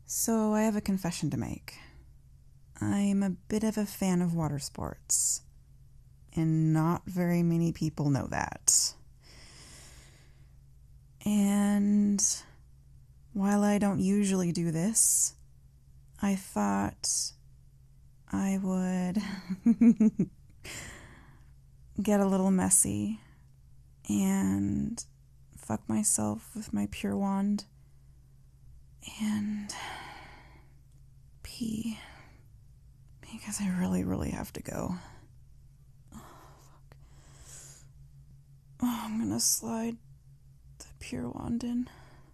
So I have a confession to make. I'm a bit of a fan of water sports, and not very many people know that. And while I don't usually do this, I thought I would get a little messy and fuck myself with my pure wand and pee, because I really have to go. Oh, fuck. Oh, I'm gonna slide the pure wand in.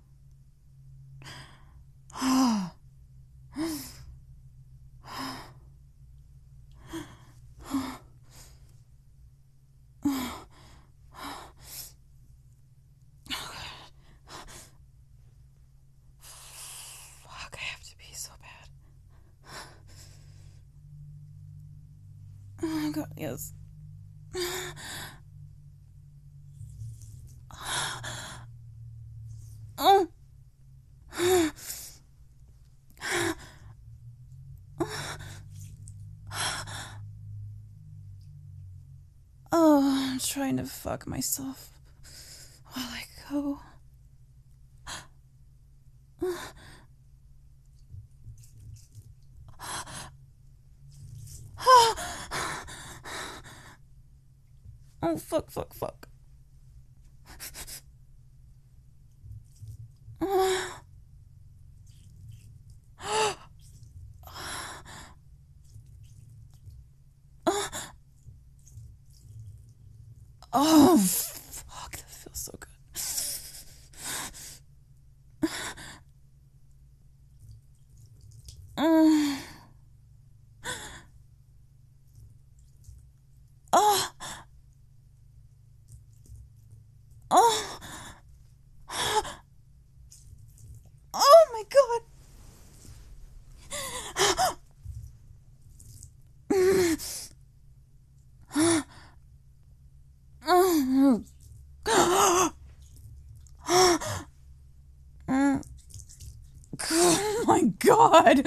Oh. Fuck, I have to pee so bad. Oh my god, yes. Oh. Oh, I'm trying to fuck myself while I go. Oh, fuck. Oh, fuck, that feels so good. Oh. Oh. Oh. Oh my god. Oh. Oh my god.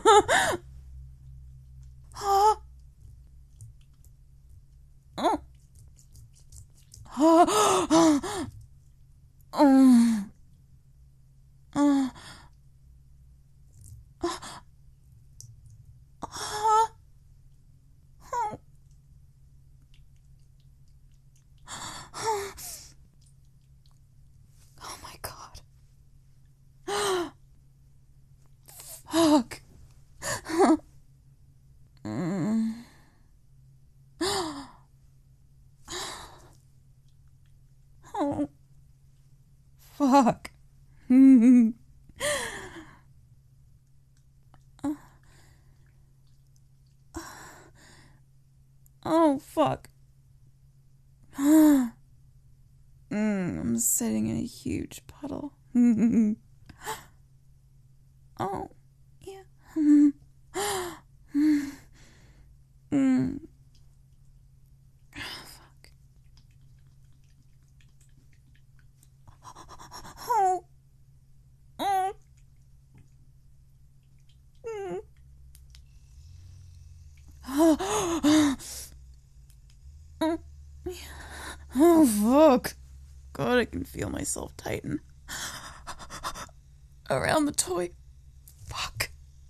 Oh my god. Fuck. Oh. Fuck. Oh, fuck. I'm sitting in a huge puddle. Oh, yeah. Fuck. Oh. Oh. Oh, fuck. God, I can feel myself tighten around the toy. Fuck.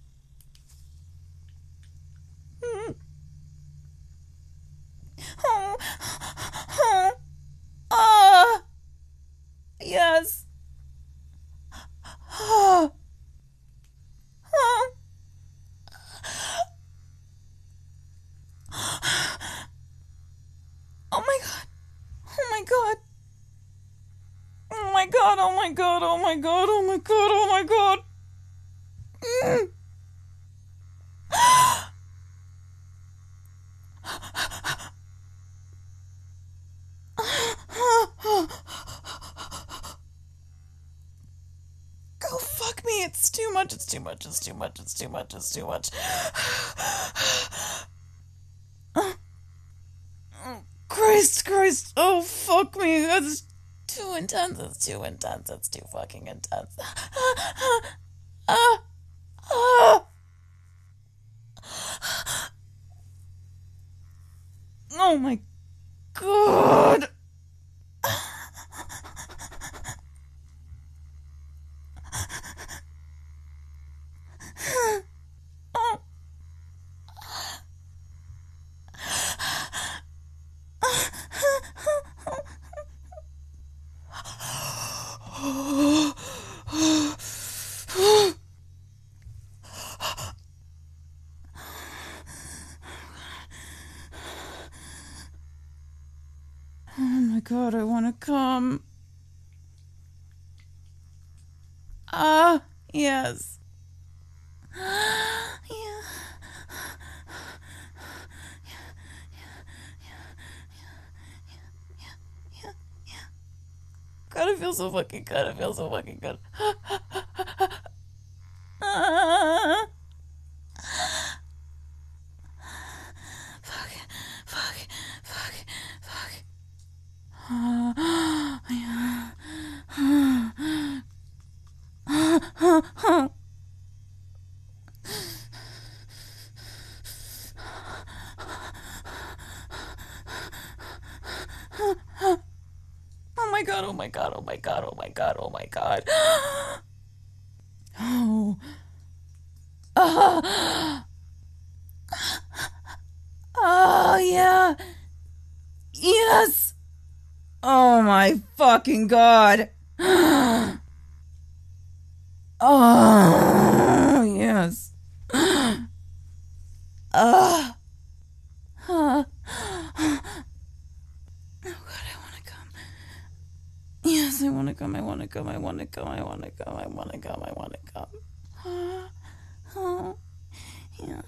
Oh. Oh. Ah. Yes. Ah. Ah. Oh my god. Oh my god. Oh my god, oh my god, oh my god, oh my god, oh my god. Go fuck me, it's too much, it's too much, it's too much, it's too much, it's too much. Christ, oh fuck me, that's too intense, it's too intense, it's too fucking intense. Oh my god. Oh my god, I want to come. Yes. Yeah. God, it feels so fucking good. It feels so fucking good. Fuck. Yeah. Oh my god, oh my god, oh my god, oh my god, oh my god. Oh. Oh, yeah. Yes. Oh my fucking god. Oh, yes. Oh god, I want to come. Yes, I want to come. I want to come. I want to come. I want to come. I want to come. I want to come. Oh, yeah.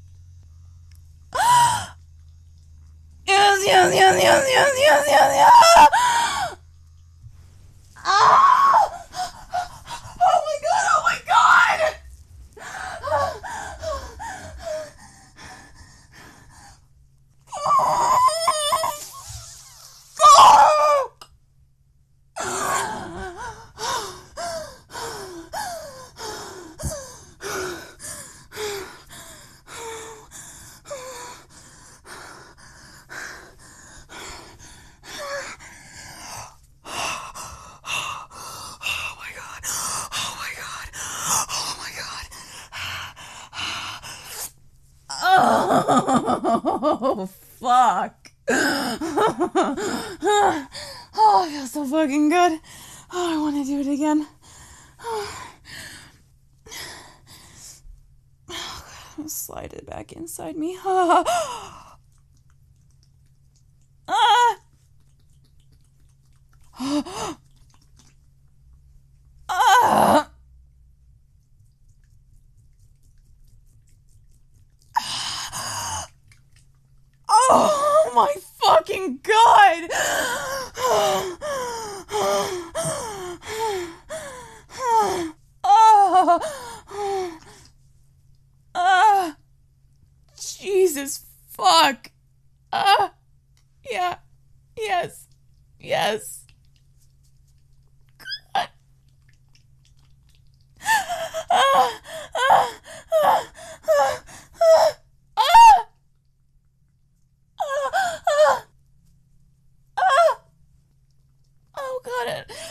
Yes, yes, yes, yes, yes, yes, yes, yes. Oh my god, oh my god! Oh, fuck. Oh, I feel so fucking good. Oh, I want to do it again. Oh, God, slide it back inside me. Ah. Ah. Ah. Oh my fucking god! Jesus fuck! Yeah, yes, yes. God. Oh god,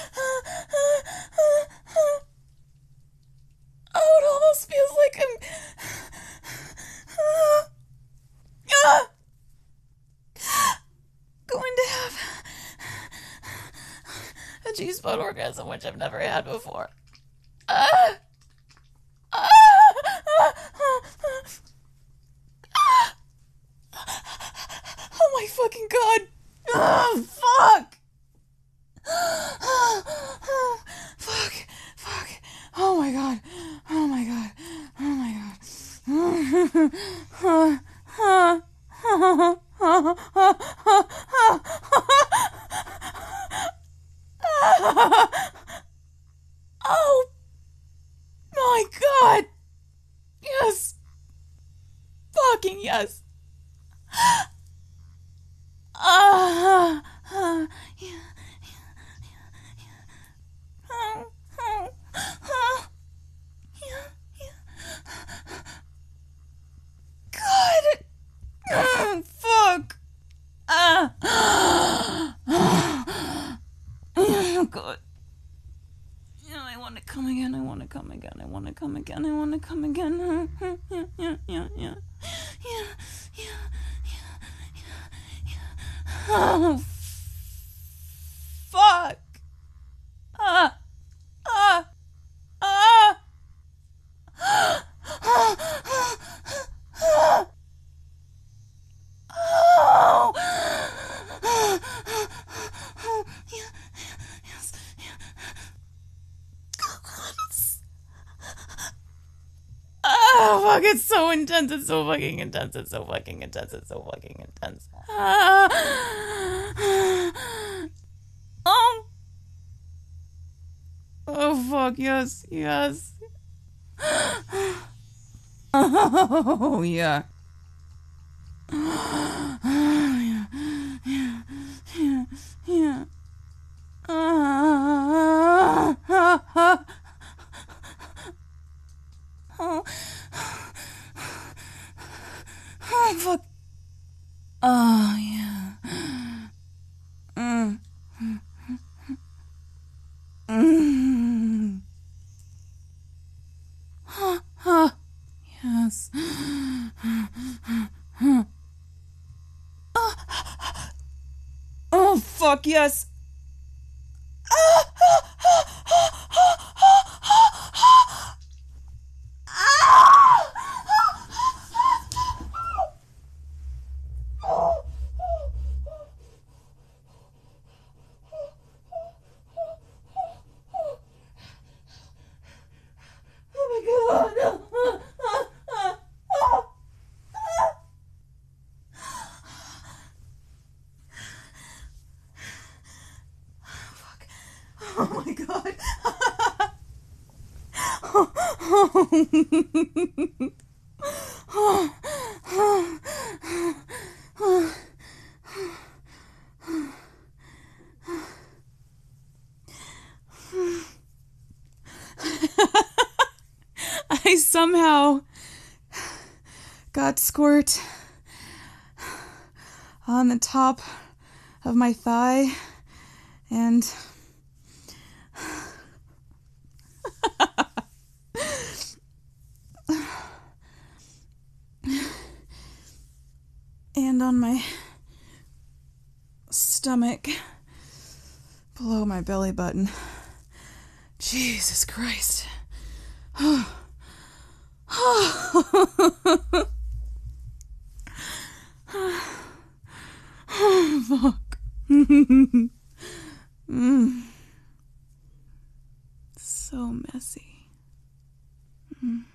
oh, it almost feels like I'm going to have a G-spot orgasm, which I've never had before. Oh my fucking god! Oh, fuck! Fuck, fuck. Oh my god. Oh my god. Oh my god. Oh my god. Yes. Fucking yes. Yeah. God. Fuck. come again. I want to come again. Yeah. Oh, fuck. Ah. Ah. Ah. Oh. Yes. Oh, fuck, it's so intense. It's so fucking intense. It's so fucking intense. It's so fucking intense. Oh. Oh, fuck, yes. Yes. Oh, yeah. Yeah. Yeah. Oh. Oh, fuck. Oh, yeah. Mm. Mm. Yes. Oh, fuck, yes. Oh my god. I somehow got squirt on the top of my thigh and on my stomach below my belly button. Jesus Christ. Oh, fuck. So messy.